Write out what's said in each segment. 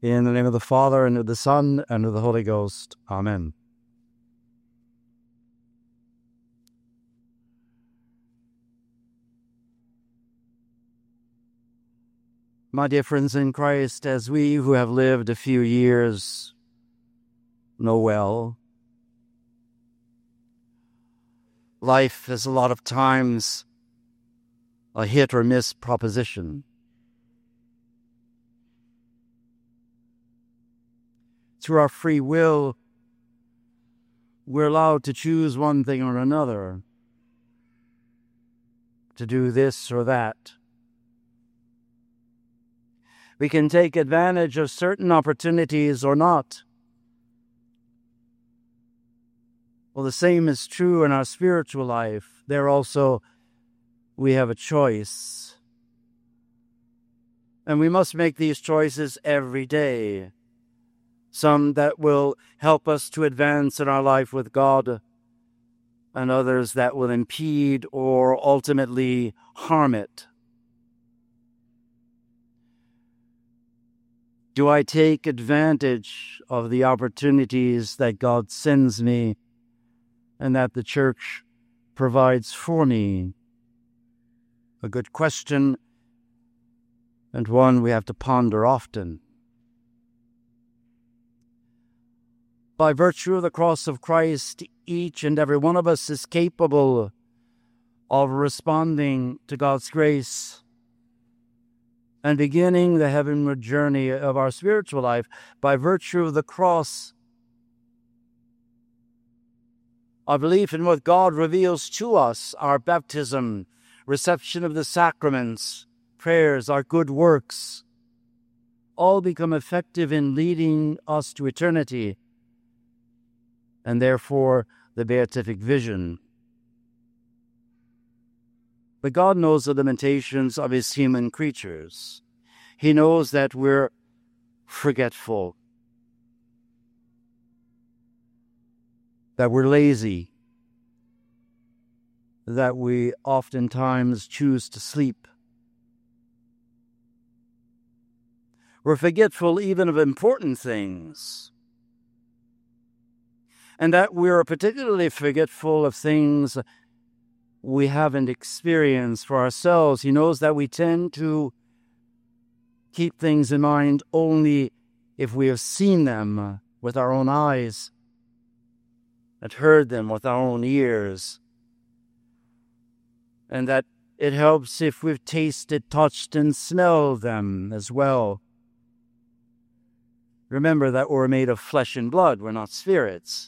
In the name of the Father, and of the Son, and of the Holy Ghost. Amen. My dear friends in Christ, as we who have lived a few years know well, life is a lot of times a hit or miss proposition. Through our free will, we're allowed to choose one thing or another, to do this or that. We can take advantage of certain opportunities or not. Well, the same is true in our spiritual life. There also, we have a choice. And we must make these choices every day. Some that will help us to advance in our life with God, and others that will impede or ultimately harm it. Do I take advantage of the opportunities that God sends me and that the Church provides for me? A good question, and one we have to ponder often. By virtue of the cross of Christ, each and every one of us is capable of responding to God's grace and beginning the heavenward journey of our spiritual life. By virtue of the cross, our belief in what God reveals to us, our baptism, reception of the sacraments, prayers, our good works, all become effective in leading us to eternity, and therefore the beatific vision. But God knows the limitations of his human creatures. He knows that we're forgetful, that we're lazy, that we oftentimes choose to sleep. We're forgetful even of important things, and that we're particularly forgetful of things we haven't experienced for ourselves. He knows that we tend to keep things in mind only if we have seen them with our own eyes and heard them with our own ears, and that it helps if we've tasted, touched, and smelled them as well. Remember that we're made of flesh and blood, we're not spirits.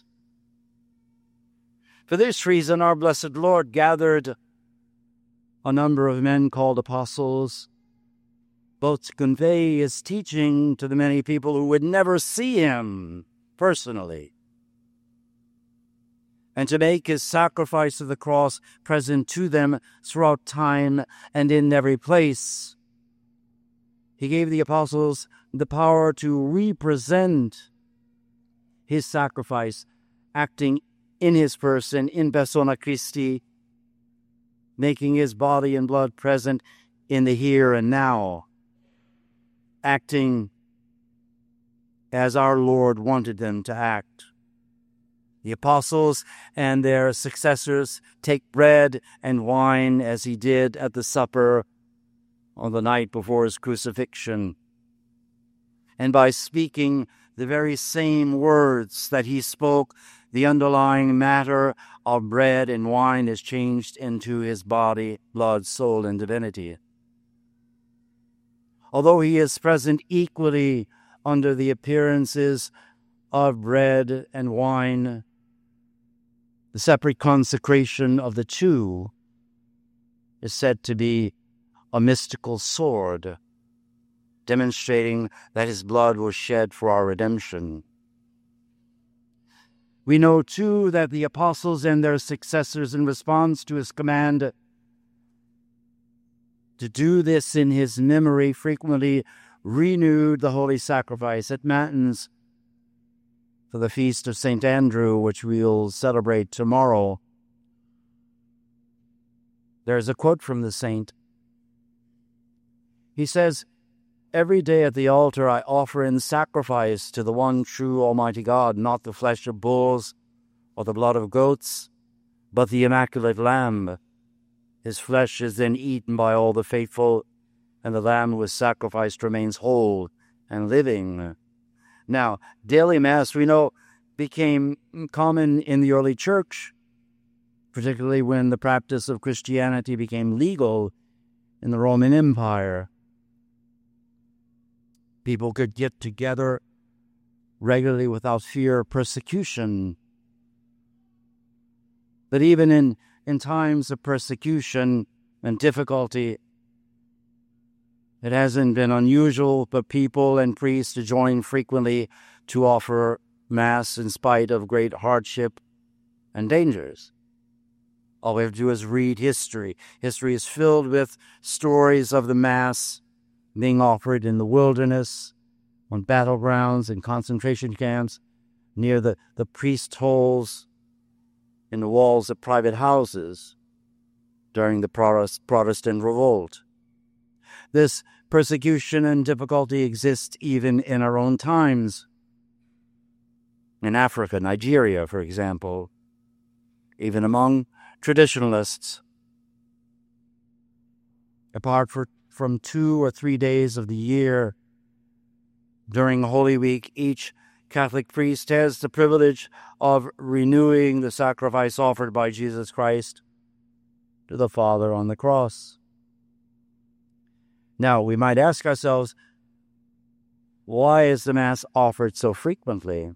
For this reason, our blessed Lord gathered a number of men called apostles, both to convey his teaching to the many people who would never see him personally, and to make his sacrifice of the cross present to them throughout time and in every place. He gave the apostles the power to represent his sacrifice, acting in his person, in persona Christi, making his body and blood present in the here and now, acting as our Lord wanted them to act. The apostles and their successors take bread and wine as he did at the supper on the night before his crucifixion, and by speaking the very same words that he spoke, the underlying matter of bread and wine is changed into his body, blood, soul, and divinity. Although he is present equally under the appearances of bread and wine, the separate consecration of the two is said to be a mystical sword, demonstrating that his blood was shed for our redemption. We know, too, that the apostles and their successors, in response to his command to do this in his memory, frequently renewed the holy sacrifice at Matins for the feast of St. Andrew, which we'll celebrate tomorrow. There's a quote from the saint. He says, every day at the altar I offer in sacrifice to the one true Almighty God, not the flesh of bulls or the blood of goats, but the immaculate Lamb. His flesh is then eaten by all the faithful, and the Lamb who was sacrificed remains whole and living. Now, daily Mass, we know, became common in the early church, particularly when the practice of Christianity became legal in the Roman Empire. People could get together regularly without fear of persecution. But even in times of persecution and difficulty, it hasn't been unusual for people and priests to join frequently to offer Mass in spite of great hardship and dangers. All we have to do is read history. History is filled with stories of the Mass being offered in the wilderness, on battlegrounds, in concentration camps, near the priest holes, in the walls of private houses during the Protestant revolt. This persecution and difficulty exists even in our own times. In Africa, Nigeria, for example, even among traditionalists. Apart from 2 or 3 days of the year during Holy Week, each Catholic priest has the privilege of renewing the sacrifice offered by Jesus Christ to the Father on the cross. Now, we might ask ourselves, why is the Mass offered so frequently?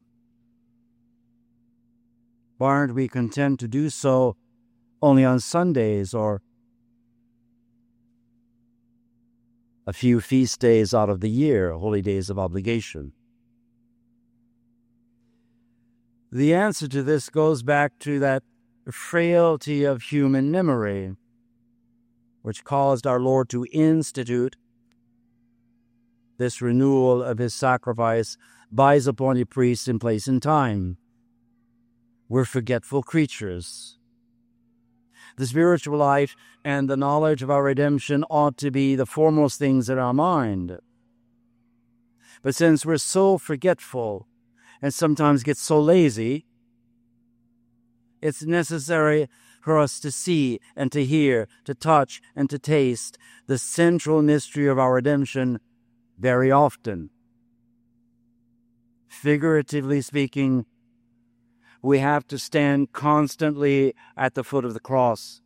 Why aren't we content to do so only on Sundays or a few feast days out of the year, holy days of obligation? The answer to this goes back to that frailty of human memory, which caused our Lord to institute this renewal of his sacrifice by his appointed priests in place and time. We're forgetful creatures. The spiritual life and the knowledge of our redemption ought to be the foremost things in our mind. But since we're so forgetful and sometimes get so lazy, it's necessary for us to see and to hear, to touch and to taste the central mystery of our redemption very often. Figuratively speaking, we have to stand constantly at the foot of the cross.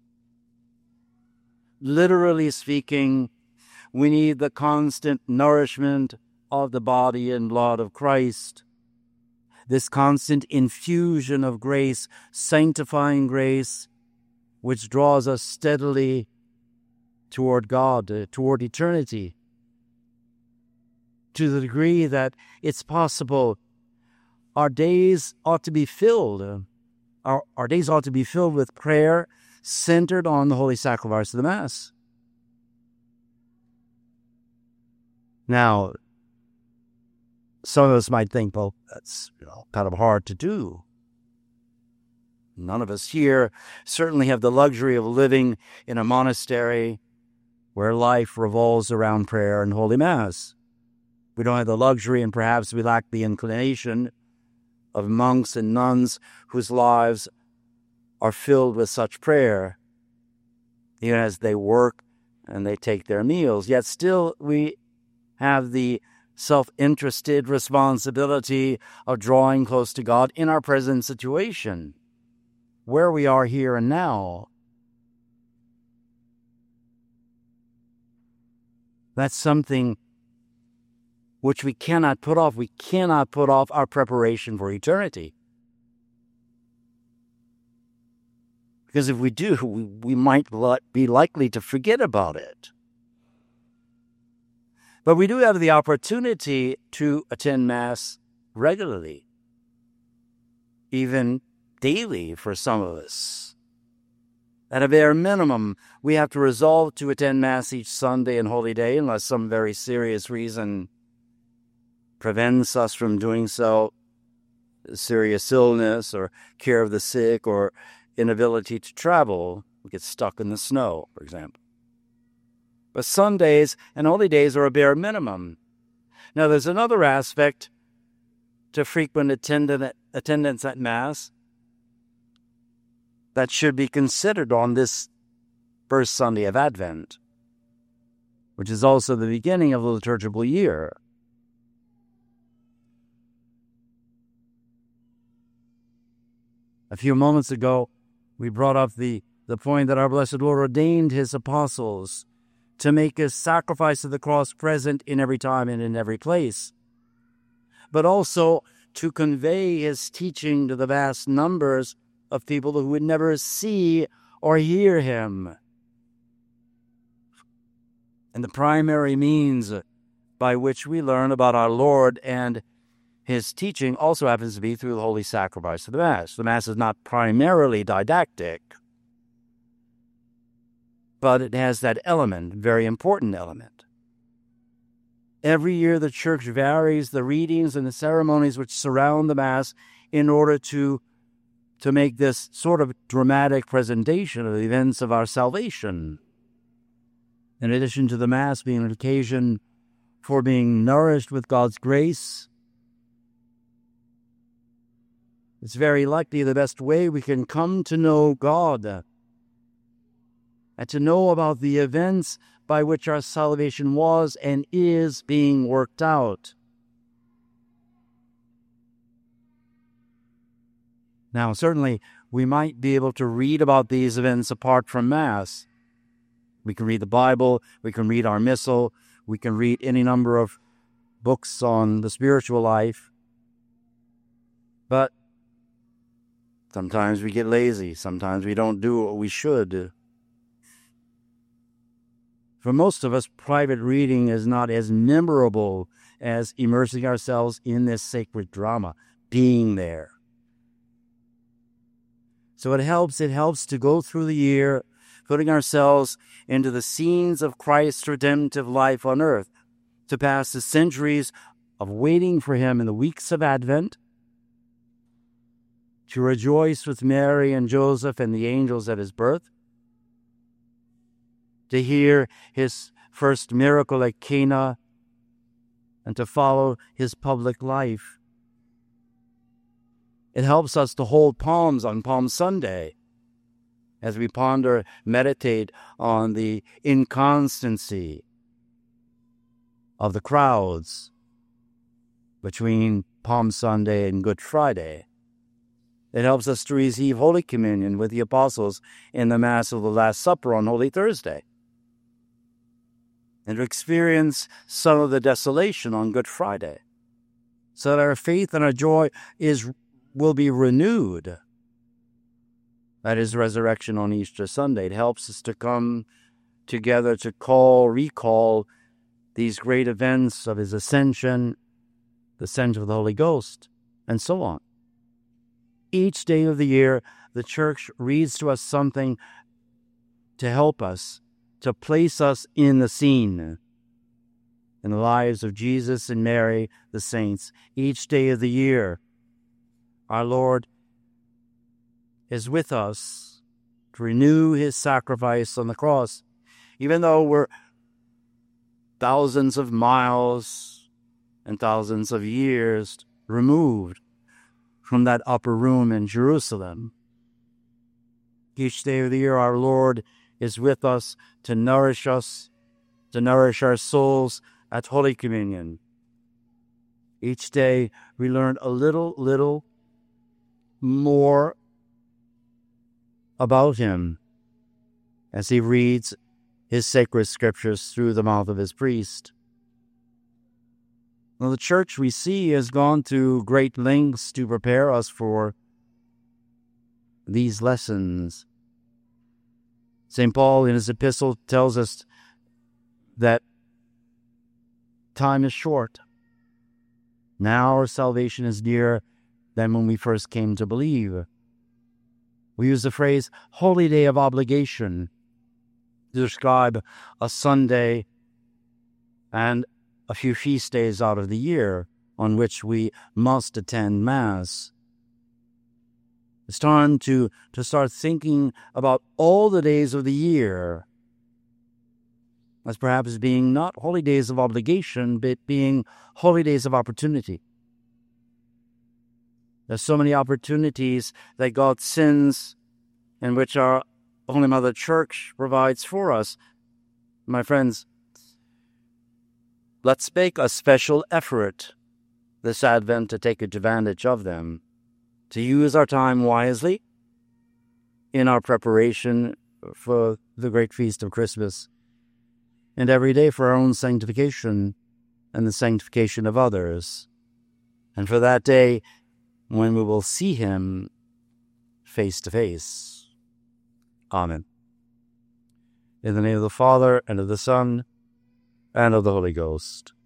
Literally speaking, we need the constant nourishment of the body and blood of Christ. This constant infusion of grace, sanctifying grace, which draws us steadily toward God, toward eternity. To the degree that it's possible, our days ought to be filled. Our days ought to be filled with prayer centered on the holy sacrifice of the Mass. Now, some of us might think, well, that's kind of hard to do. None of us here certainly have the luxury of living in a monastery where life revolves around prayer and Holy Mass. We don't have the luxury, and perhaps we lack the inclination, of monks and nuns whose lives are filled with such prayer, even as they work and they take their meals. Yet still we have the self-interested responsibility of drawing close to God in our present situation, where we are here and now. That's something which we cannot put off. We cannot put off our preparation for eternity. Because if we do, we might be likely to forget about it. But we do have the opportunity to attend Mass regularly, even daily for some of us. At a bare minimum, we have to resolve to attend Mass each Sunday and Holy Day unless some very serious reason prevents us from doing so, serious illness or care of the sick or inability to travel. We get stuck in the snow, for example. But Sundays and holy days are a bare minimum. Now, there's another aspect to frequent attendance at Mass that should be considered on this first Sunday of Advent, which is also the beginning of the liturgical year. A few moments ago, we brought up the point that our blessed Lord ordained his apostles to make his sacrifice of the cross present in every time and in every place, but also to convey his teaching to the vast numbers of people who would never see or hear him. And the primary means by which we learn about our Lord and his teaching also happens to be through the holy sacrifice of the Mass. The Mass is not primarily didactic, but it has that element, very important element. Every year the Church varies the readings and the ceremonies which surround the Mass in order to make this sort of dramatic presentation of the events of our salvation. In addition to the Mass being an occasion for being nourished with God's grace, it's very likely the best way we can come to know God and to know about the events by which our salvation was and is being worked out. Now, certainly, we might be able to read about these events apart from Mass. We can read the Bible, we can read our Missal, we can read any number of books on the spiritual life. But sometimes we get lazy, sometimes we don't do what we should. For most of us, private reading is not as memorable as immersing ourselves in this sacred drama, being there. So it helps to go through the year, putting ourselves into the scenes of Christ's redemptive life on earth, to pass the centuries of waiting for him in the weeks of Advent, to rejoice with Mary and Joseph and the angels at his birth, to hear his first miracle at Cana, and to follow his public life. It helps us to hold palms on Palm Sunday as we ponder, meditate on the inconstancy of the crowds between Palm Sunday and Good Friday. It helps us to receive Holy Communion with the apostles in the Mass of the Last Supper on Holy Thursday, and to experience some of the desolation on Good Friday, so that our faith and our joy will be renewed. That is resurrection on Easter Sunday. It helps us to come together to recall these great events of his ascension, the sent of the Holy Ghost, and so on. Each day of the year, the Church reads to us something to help us, to place us in the scene, in the lives of Jesus and Mary, the saints. Each day of the year, our Lord is with us to renew his sacrifice on the cross, even though we're thousands of miles and thousands of years removed from that upper room in Jerusalem. Each day of the year, our Lord is with us to nourish our souls at Holy Communion. Each day, we learn a little more about him as he reads his sacred scriptures through the mouth of his priest. Well, the Church, we see, has gone to great lengths to prepare us for these lessons. St. Paul, in his epistle, tells us that time is short. Now our salvation is nearer than when we first came to believe. We use the phrase holy day of obligation to describe a Sunday and a few feast days out of the year on which we must attend Mass. It's time to start thinking about all the days of the year as perhaps being not holy days of obligation, but being holy days of opportunity. There's so many opportunities that God sends and which our Holy Mother Church provides for us. My friends, let's make a special effort this Advent to take advantage of them, to use our time wisely in our preparation for the great feast of Christmas, and every day for our own sanctification and the sanctification of others, and for that day when we will see Him face to face. Amen. In the name of the Father, and of the Son, and of the Holy Ghost.